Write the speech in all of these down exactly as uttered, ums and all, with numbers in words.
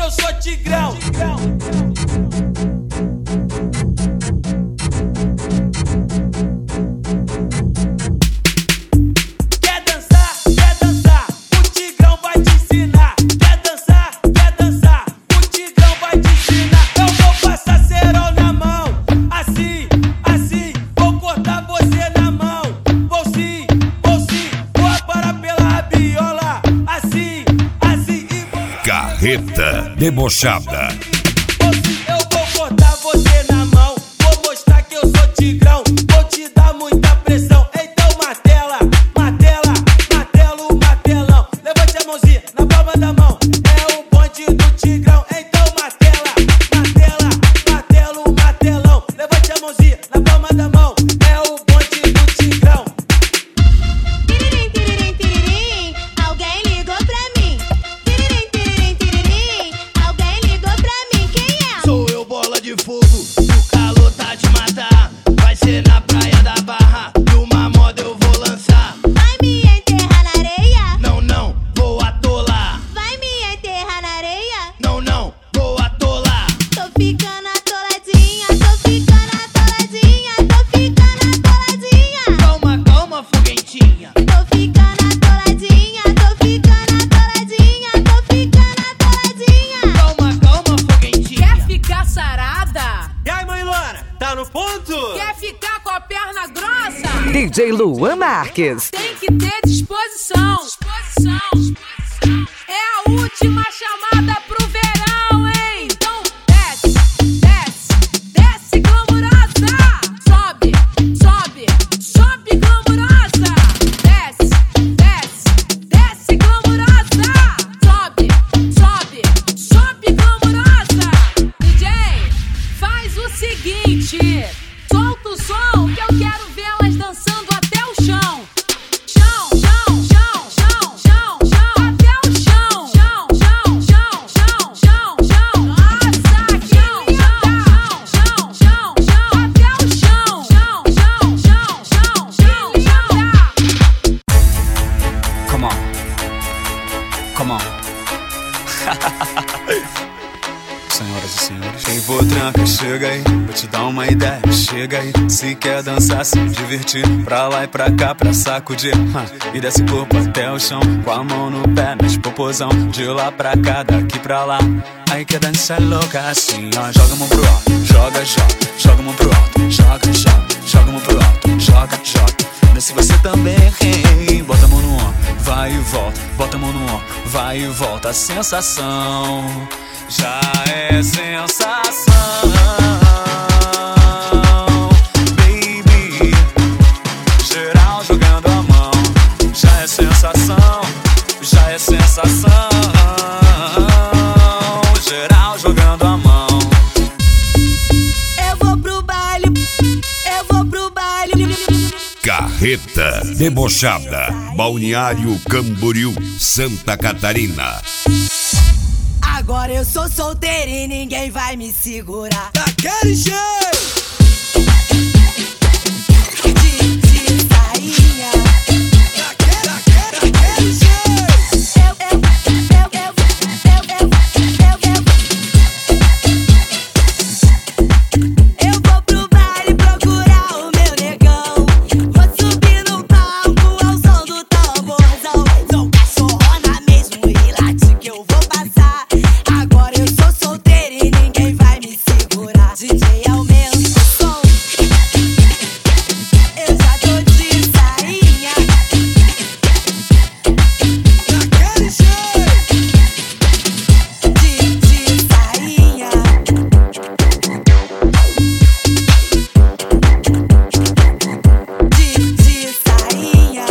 eu sou tigrão. Quer dançar? Quer dançar? O tigrão vai te ensinar. Quer dançar? Quer dançar? O tigrão vai te ensinar. Eu vou passar cerol na mão, assim, assim. Vou cortar você na mão. Vou sim, vou sim. Vou aparar pela rabiola, assim, assim e vou... Carreta debochada. Eu vou cortar você na mão, vou mostrar que eu sou tigrão, vou te dar muita pressão. Então martela, martela, martelo, martelão. Levante a mãozinha na palma da mão, é o bonde do tigrão. Então martela, martela, martelo, martelão. Levante a mãozinha na palma da mão, é o bonde do tigrão. Tiririm, tiririm, tiririm, alguém ligou pra mim. Tiririm, tiririm, tiririm, alguém ligou pra mim. Quem é? Sou eu, bola de fogo, o calor tá de matar. Vai ser na praia da Barra, numa moda eu vou lançar. Vai me enterrar na areia? Não, não, vou atolar. Vai me enterrar na areia? Não, não, vou atolar. Tô ficando atoladinha, tô ficando atoladinha, tô ficando atoladinha. Calma, calma, foguentinha. Tô ficando atoladinha, tô ficando atoladinha, tô ficando atoladinha. Calma, calma, foguentinha. Quer ficar sarada? E aí, mãe Loura, tá no ponto? Quer ficar com a perna grossa? D J Luan Marques. Tem que ter disposição. Disposição. É a última chamada pro verão, hein? Então desce, desce, desce glamurosa. Sobe, sobe, sobe glamurosa. Desce, desce, desce glamurosa. Sobe, sobe, sobe glamurosa. D J, faz o seguinte, solta o som que eu quero vê-las dançando até o chão. Chão, chão, chão, chão, chão, chão, até o chão. Chão, chão, chão, chão, chão, chão. Nossa, que linda. Chão, chão, chão, chão, até o chão. Chão, chão, chão, chão, chão, linda. Come on. Come on. Senhoras e senhores, quem for tranca, chega aí. Vou te dar uma ideia, chega aí. Se quer dançar, se divertir, pra lá e pra cá, pra sacudir, e desce o corpo até o chão, com a mão no pé, mexe popozão, de lá pra cá, daqui pra lá. Aí quer dançar louca assim, ó. Joga a mão pro alto, joga, joga. Joga a mão pro alto, joga, joga. Joga a mão pro alto, joga, joga. Desce você também, hein? Bota a mão no ombro, vai e volta. Bota a mão no ombro, vai e volta. A sensação já é sensação, baby. Geral jogando a mão, já é sensação, já é sensação. Geral jogando a mão. Eu vou pro baile, eu vou pro baile. Carreta debochada. Balneário Camboriú, Santa Catarina. Agora eu sou solteira e ninguém vai me segurar. Daquele jeito. De, de sainha. Daquele, daquele, daquele jeito. Eu, eu, eu, eu, eu, eu, eu, eu. Eu vou pro baile procurar o meu negão. Vou subir no palco ao som do tamborzão. Sou cachorrona mesmo e late que eu vou passar. Agora eu sou solteira e ninguém vai me segurar. D J aumenta o som. Eu já tô de sainha. Daquele jeito. De, de sainha. De, de sainha.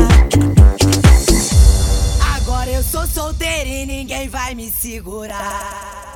Agora eu sou solteira e ninguém vai me segurar.